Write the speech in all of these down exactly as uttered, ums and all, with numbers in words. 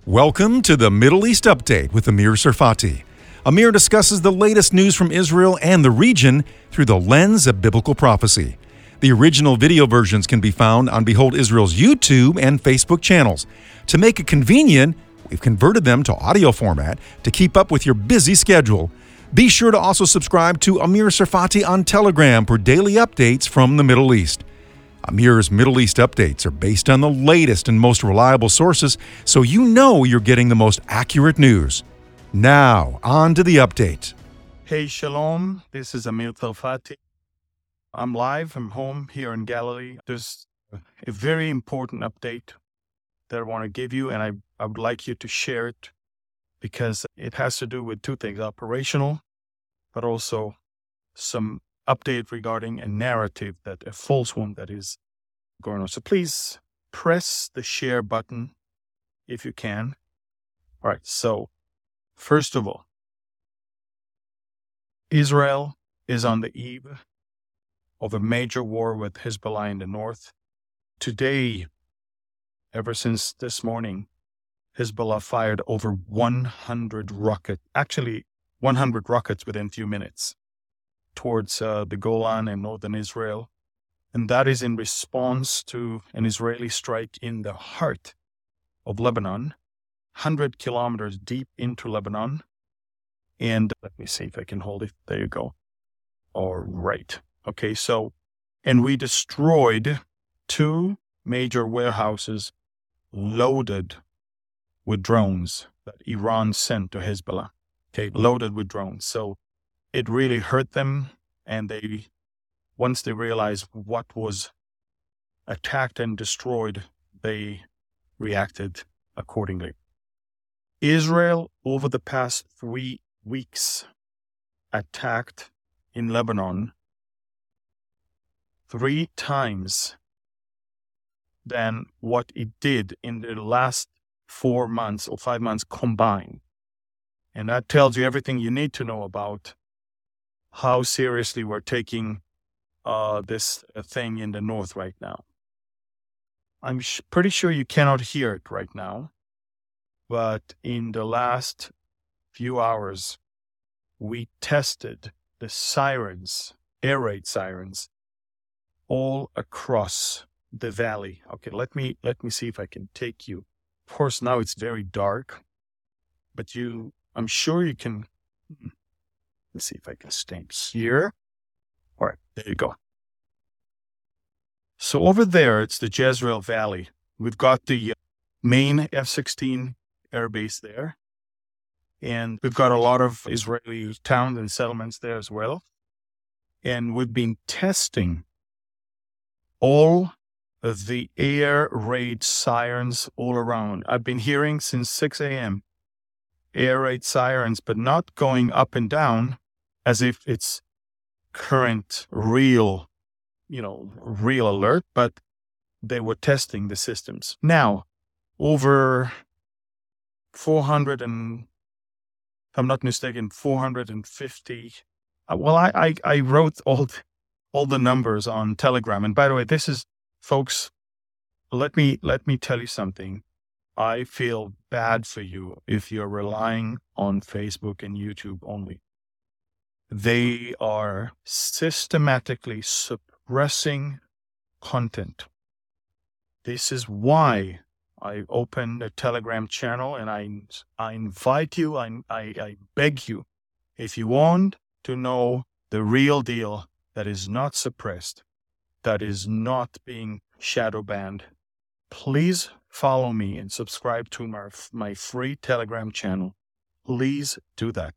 Welcome to the Middle East Update with Amir Serfati. Amir discusses the latest news from Israel and the region through the lens of biblical prophecy. The original video versions can be found on Behold Israel's YouTube and Facebook channels. To make it convenient, we've converted them to audio format to keep up with your busy schedule. Be sure to also subscribe to Amir Serfati on Telegram for daily updates from the Middle East. Amir's Middle East updates are based on the latest and most reliable sources, so you know you're getting the most accurate news. Now, on to the update. Hey, Shalom. This is Amir Serfati. I'm live from home here in Galilee. There's a very important update that I want to give you, and I, I would like you to share it because it has to do with two things, operational, but also some update regarding a narrative, that a false one that is going on. So please press the share button if you can. All right. So first of all, Israel is on the eve of a major war with Hezbollah in the north. Today, ever since this morning, Hezbollah fired over one hundred rockets, actually one hundred rockets within a few minutes, towards uh, the Golan and northern Israel. And that is in response to an Israeli strike in the heart of Lebanon, one hundred kilometers deep into Lebanon. And let me see if I can hold it. There you go. All right. Okay, so, and we destroyed two major warehouses loaded with drones that Iran sent to Hezbollah. Okay, loaded with drones. So it really hurt them, and they, once they realized what was attacked and destroyed, they reacted accordingly. Israel, over the past three weeks, attacked in Lebanon three times than what it did in the last four months or five months combined. And that tells you everything you need to know about how seriously we're taking uh, this uh, thing in the north right now. I'm sh- pretty sure you cannot hear it right now, but in the last few hours, we tested the sirens, air raid sirens, all across the valley. Okay, let me let me see if I can take you. Of course, now it's very dark, but you, I'm sure you can. Let's see if I can stay here. All right, there you go. So over there, it's the Jezreel Valley. We've got the main F sixteen air base there. And we've got a lot of Israeli towns and settlements there as well. And we've been testing all of the air raid sirens all around. I've been hearing since six a.m. air raid sirens, but not going up and down as if it's current, real, you know, real alert, but they were testing the systems. Now, over four hundred and, if I'm not mistaken, four hundred fifty. Uh, well, I, I, I wrote all, all the numbers on Telegram. And by the way, this is, folks, let me, let me tell you something. I feel bad for you if you're relying on Facebook and YouTube only. They are systematically suppressing content. This is why I opened a Telegram channel, and I I invite you, I, I, I beg you, if you want to know the real deal that is not suppressed, that is not being shadow banned, please follow me and subscribe to my, my free Telegram channel. Please do that.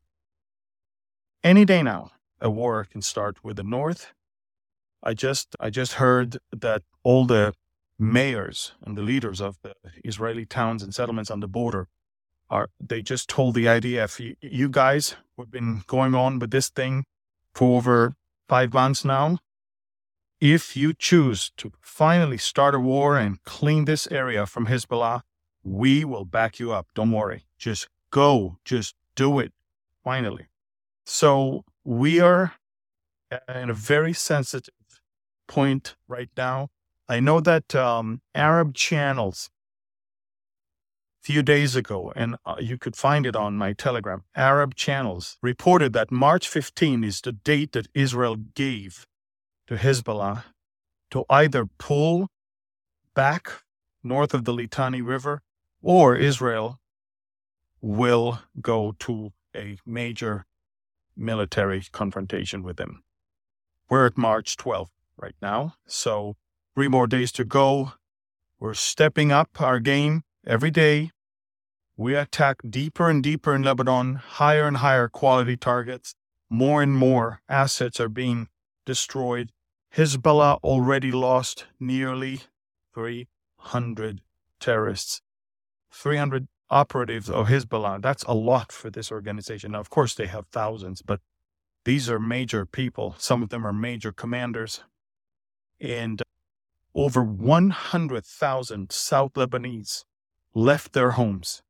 Any day now, a war can start with the north. I just I just heard that all the mayors and the leaders of the Israeli towns and settlements on the border are, they just told the I D F, you, you guys, we've been going on with this thing for over five months now. If you choose to finally start a war and clean this area from Hezbollah, we will back you up. Don't worry. Just go. Just do it. Finally. So we are in a very sensitive point right now. I know that um, Arab channels few days ago, and uh, you could find it on my Telegram, Arab channels reported that March fifteenth is the date that Israel gave to Hezbollah to either pull back north of the Litani River, or Israel will go to a major military confrontation with them. We're at March twelfth right now, so three more days to go. We're stepping up our game every day. We attack deeper and deeper in Lebanon, higher and higher quality targets. More and more assets are being destroyed. Hezbollah already lost nearly three hundred terrorists, three hundred operatives of Hezbollah. That's a lot for this organization. Now, of course, they have thousands, but these are major people. Some of them are major commanders. And over one hundred thousand South Lebanese left their homes.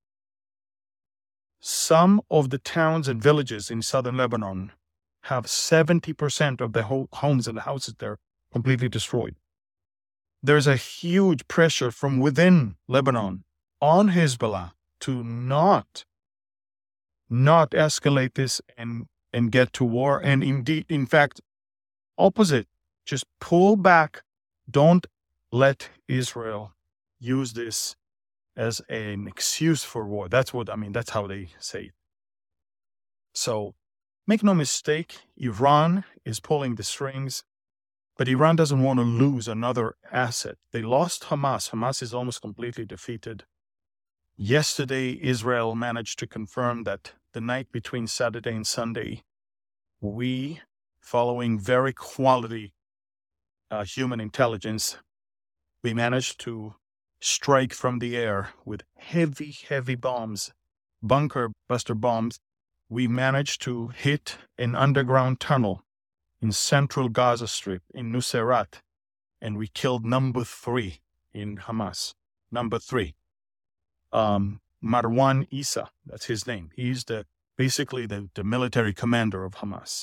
Some of the towns and villages in southern Lebanon have seventy percent of the ho- homes and the houses there completely destroyed. There's a huge pressure from within Lebanon on Hezbollah to not, not escalate this and, and get to war. And indeed, in fact, opposite, just pull back. Don't let Israel use this as an excuse for war. That's what, I mean, that's how they say it. So make no mistake, Iran is pulling the strings, but Iran doesn't want to lose another asset. They lost Hamas. Hamas is almost completely defeated. Yesterday, Israel managed to confirm that the night between Saturday and Sunday, we, following very quality uh, human intelligence, we managed to strike from the air with heavy, heavy bombs, bunker buster bombs. We managed to hit an underground tunnel in central Gaza Strip, in Nuseirat, and we killed number three in Hamas. Number three. Um, Marwan Issa, that's his name. He's the basically the, the military commander of Hamas.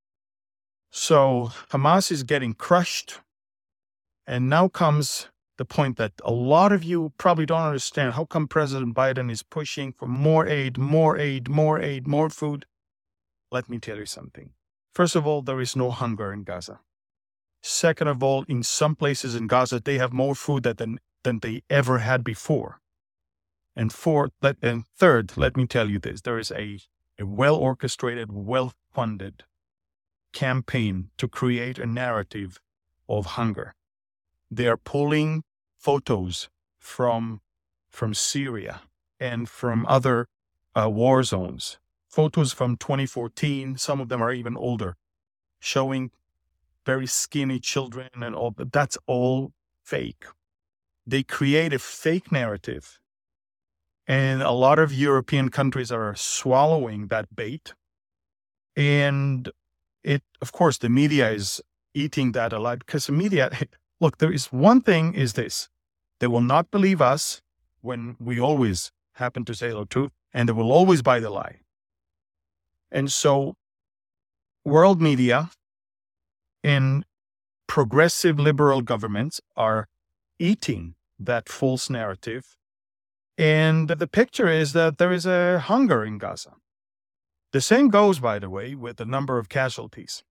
So Hamas is getting crushed, and now comes the point that a lot of you probably don't understand. How come President Biden is pushing for more aid, more aid, more aid, more food? Let me tell you something. First of all, there is no hunger in Gaza. Second of all, in some places in Gaza, they have more food than, than they ever had before. And fourth, let, and third, let me tell you this. There is a, a well-orchestrated, well-funded campaign to create a narrative of hunger. They are pulling photos from, from Syria and from other uh, war zones. Photos from twenty fourteen, some of them are even older, showing very skinny children and all, but that's all fake. They create a fake narrative. And a lot of European countries are swallowing that bait. And it, of course, the media is eating that alive because the media, look, there is one thing is this. They will not believe us when we always happen to say the truth, and they will always buy the lie. And so world media and progressive liberal governments are eating that false narrative. And the picture is that there is a hunger in Gaza. The same goes, by the way, with the number of casualties.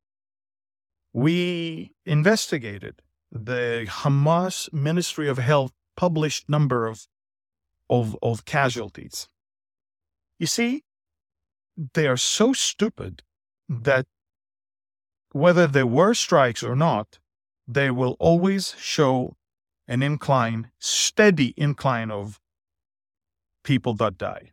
We investigated the Hamas Ministry of Health published number of, of, of casualties. You see, they are so stupid that whether there were strikes or not, they will always show an incline, steady incline of people that die.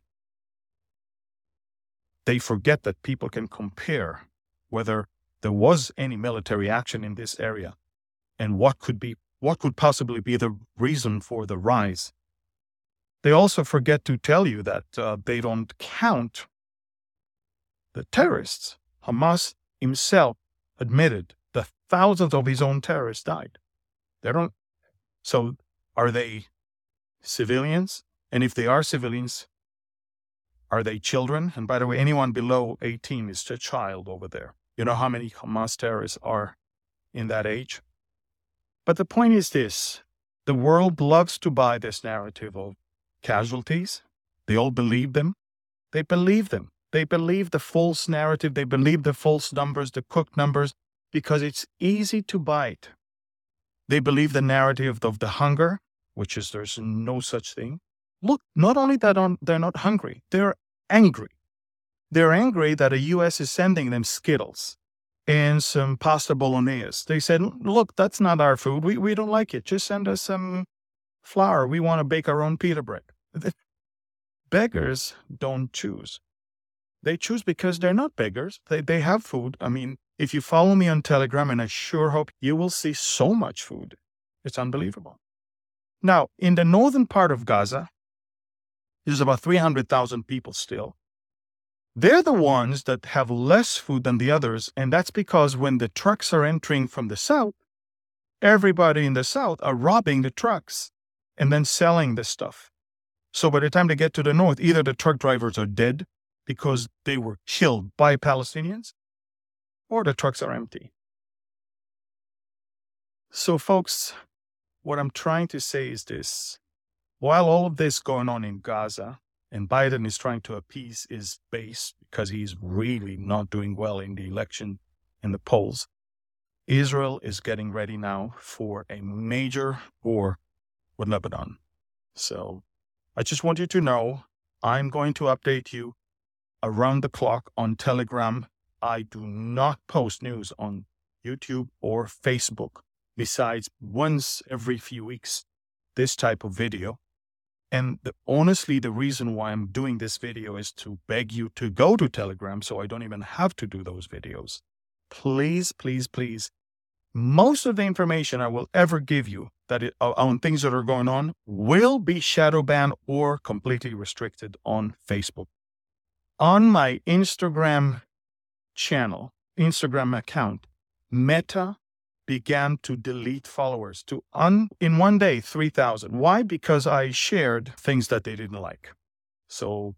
They forget that people can compare whether there was any military action in this area and what could be, what could possibly be the reason for the rise. They also forget to tell you that uh, they don't count the terrorists. Hamas himself admitted that thousands of his own terrorists died. They don't. So are they civilians? And if they are civilians, are they children? And by the way, anyone below eighteen is a child over there. You know how many Hamas terrorists are in that age? But the point is this. The world loves to buy this narrative of casualties. They all believe them. They believe them. They believe the false narrative. They believe the false numbers, the cooked numbers, because it's easy to bite. They believe the narrative of the hunger, which is there's no such thing. Look, not only that on, they're not hungry, they're angry. They're angry that the U S is sending them Skittles and some pasta bolognese. They said, look, that's not our food. We, we don't like it. Just send us some flour. We want to bake our own pita bread. Beggars don't choose. They choose because they're not beggars. They, they have food. I mean, if you follow me on Telegram, and I sure hope you will see so much food. It's unbelievable. Now, in the northern part of Gaza, there's about three hundred thousand people still. They're the ones that have less food than the others, and that's because when the trucks are entering from the south, everybody in the south are robbing the trucks and then selling the stuff. So by the time they get to the north, either the truck drivers are dead because they were killed by Palestinians, or the trucks are empty. So folks, what I'm trying to say is this. While all of this going on in Gaza, and Biden is trying to appease his base because he's really not doing well in the election in the polls, Israel is getting ready now for a major war with Lebanon. So I just want you to know, I'm going to update you around the clock on Telegram. I do not post news on YouTube or Facebook besides once every few weeks, this type of video. And the, honestly, the reason why I'm doing this video is to beg you to go to Telegram so I don't even have to do those videos. Please, please, please. Most of the information I will ever give you that it, uh, on things that are going on will be shadow banned or completely restricted on Facebook. On my Instagram channel, Instagram account, Meta began to delete followers to un, in one day, three thousand. Why? Because I shared things that they didn't like. So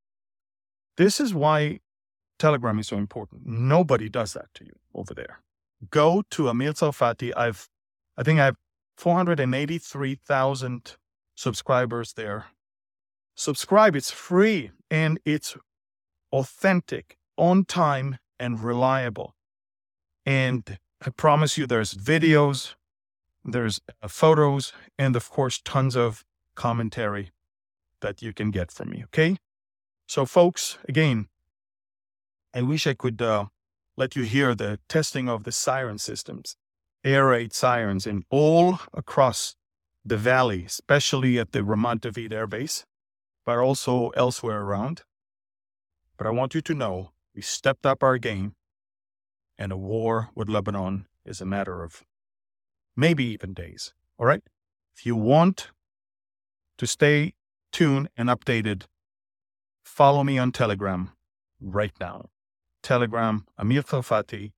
this is why Telegram is so important. Nobody does that to you over there. Go to Amir Tsarfati. I've, I think I have four hundred eighty-three thousand subscribers there. Subscribe. It's free and it's authentic, on time, and reliable. And I promise you there's videos, there's uh, photos, and of course, tons of commentary that you can get from me, okay? So folks, again, I wish I could uh, let you hear the testing of the siren systems, air raid sirens in all across the valley, especially at the Ramat David Air Base, but also elsewhere around. But I want you to know we stepped up our game, and a war with Lebanon is a matter of maybe even days. All right? If you want to stay tuned and updated, follow me on Telegram right now. Telegram, Amir Tsarfati.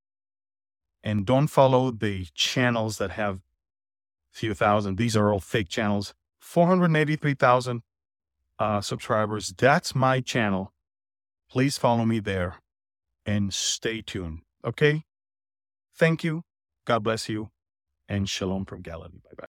And don't follow the channels that have a few thousand. These are all fake channels. four hundred eighty-three thousand uh, subscribers. That's my channel. Please follow me there and stay tuned. Okay? Thank you. God bless you. And shalom from Galilee. Bye-bye.